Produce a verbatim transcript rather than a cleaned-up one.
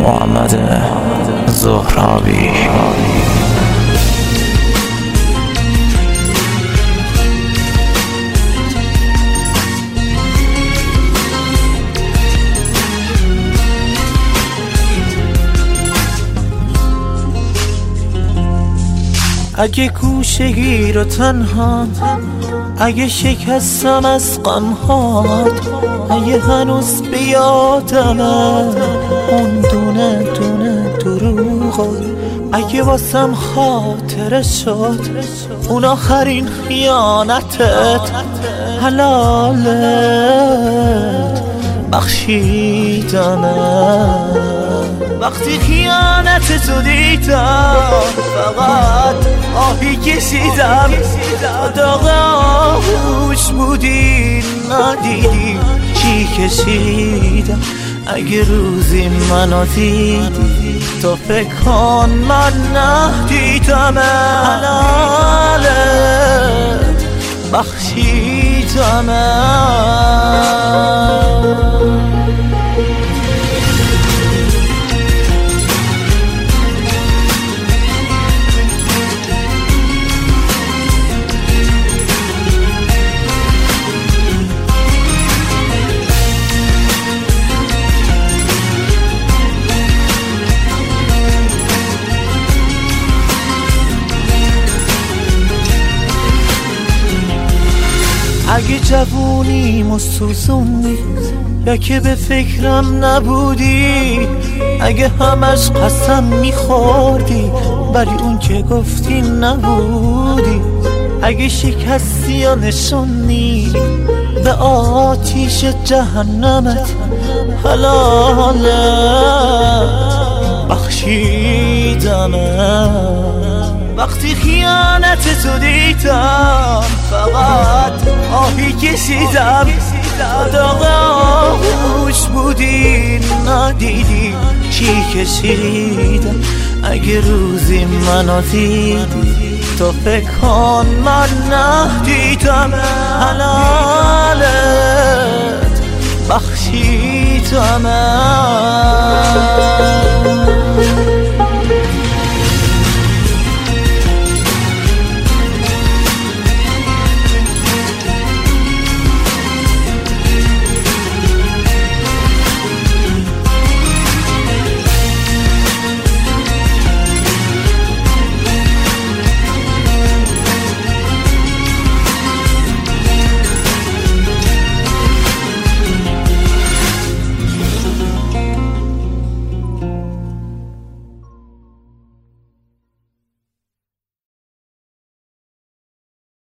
محمد زهرابی. اگه گوشگی رو تنها، اگه شکستم از غمهات، اگه هنوز بیادمه اون دونه دونه دروغات، اگه واسم خاطره شد اون آخرین خیانتت، حلالت بخشیدمه. وقتی خیانت تو دیدم فقط آهی کشیدم، داغ آهوش بودی ندیدی چی کشیدم. اگه روزی منو دیدی تو فکر کن من ندیدم، حلالت بخشیدم. اگه جوونیمو سوزوندی یا که به فکرم نبودی، اگه همش قسم میخوردی ولی اون که گفتی نبودی، اگه شکستی یا نشونی به آتیش جهنمت، حلالت بخشیدمت. وقتی خیانت تو دیدم فقط آهی کشیدم، داغ آغوش بودی ندیدی چی کشیدم. اگه روزی منو دیدی تو فکر کن من ندیدم، حلالت بخشیدم.